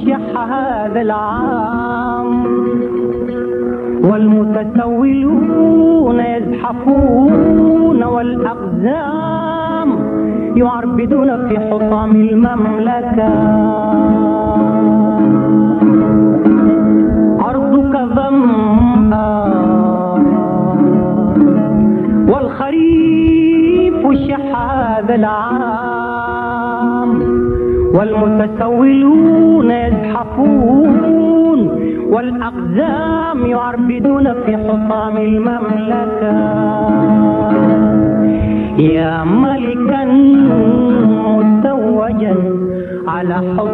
شح هذا العام، والمتسولون يزحفون والأقزام يعربدون في حطام المملكة. أرضك ظمأ والخريف شح هذا العام، والمتسولون يزحفون والأقزام يعربدون في حطام المملكة. يا ملكا متوجا على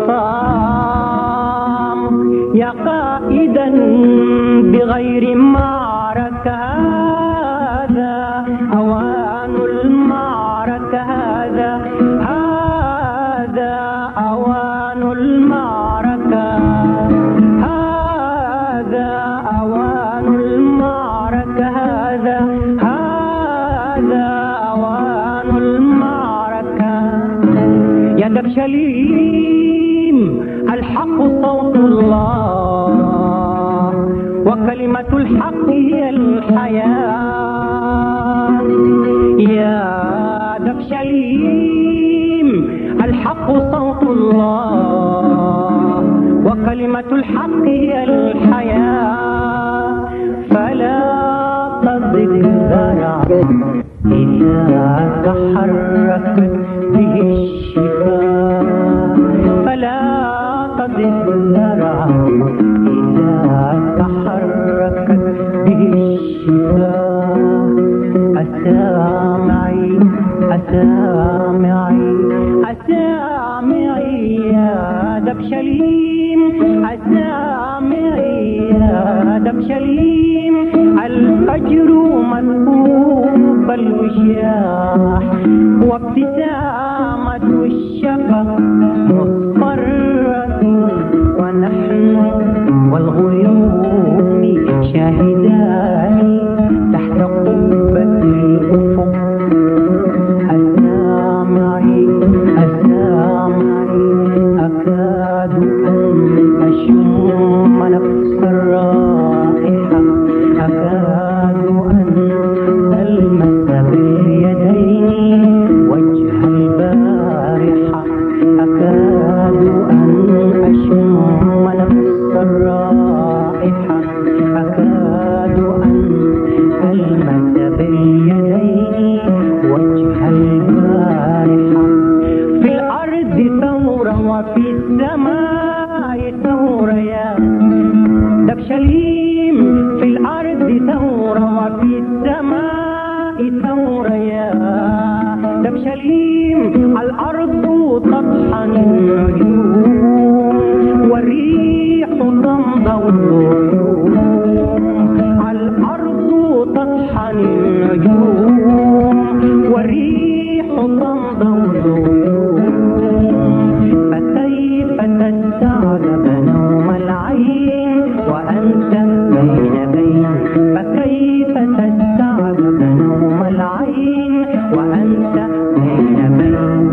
حطام، يا قائدا بغير معركة، هذا أوان المعركة، هذا أوان المعركة، هذا أوان المعركة، هذا أوان المعركة. يا دبشليم الحق صوت الله، وكلمة الحق هي الحياة. يا دبشليم الحق صوت الله، وكلمة الحق هي الحياة. فلا تضج الزرع إذا تحركت به الشفاء، فلا تضج الزرع إذا تحركت به الشفاء. أسامعي أسامعي أسامعي يا دبشليم، أسامعي يا دبشليم. الفجر مثقوب الوشاح، وابتسامة الشفق مضطرة، ونحن والغيوم شاهدان تحت قبة الأفق. أسامعي أسامعي أكاد أن أشم نفس الرائحة، أكاد أن ألمس باليدين وجه البارحة، أكاد أن أشم نفس الرائحة، أكاد أن ألمس باليدين وجه البارحة. في الأرض ثورة وفي السماء ثورة يا دبشليم، في الأرض ثورة وفي السماء ثورة يا دبشليم. الأرض تطحن النجوم والريح تمضى الغيوم، الأرض تطحن النجوم والريح تمضى الغيوم. فكيف تستعجب نوم العين وأنت بين بين، فكيف تستعجب نوم العين وأنت بين بين.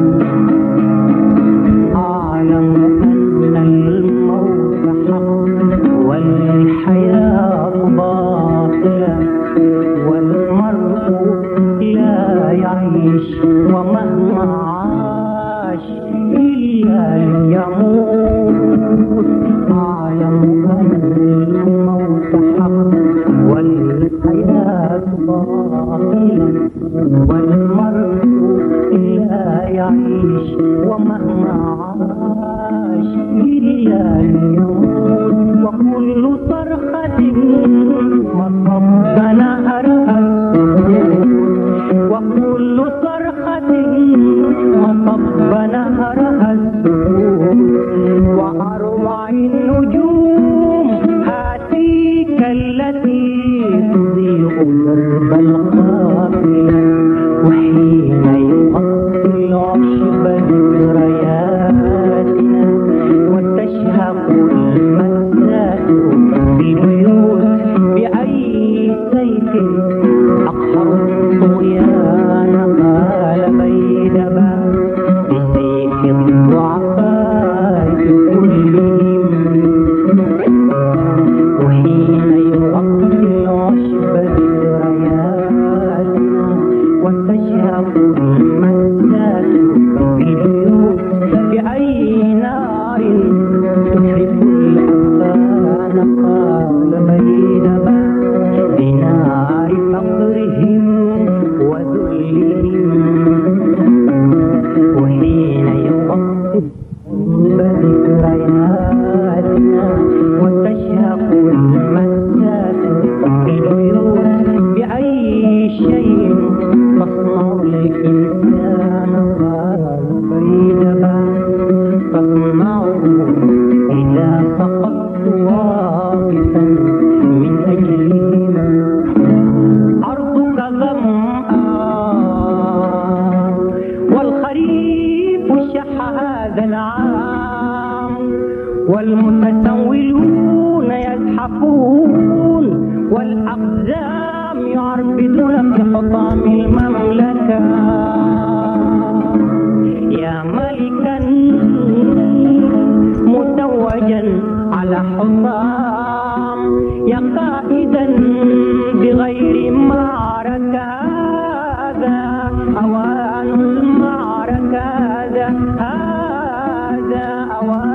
أعلم أن الموت حق والحياة باطلة، والمرء لا يعيش ومهما عاش إلا ليموت. أعلم أن الموت حق والحياة باطلة، والمرء لا يعيش ومهما عاش إلا ليموت. وكل صرخة مصب نهرها السكوت، وكل صرخة مصب نهرها السكوت. وأروع النجوم هاتيك التي تضيء درب القافلة، وحين يغطي العشب ذكرياتنا، وتشهق المساء بالبيوت. بأي سيف أقهر الطغيان قال بيدبا، بسيف الضعفاء كلهم قال بين دينار فقرهم وذلهم وحين يوقف بذكرياتنا وتشهق المسات بالعيون بأي شيء تصنع الإنسان قال بين تصنعه إذا سقطت واقفا من أجلهم أرضك ظمآن والخريف شح هذا العام والمتسولون يزحفون والأقزام يعربدون في حطام المملكة يا ملكا متوجا على حطام يا قائدا بغير معركة هذا أوان المعركة هذا أوان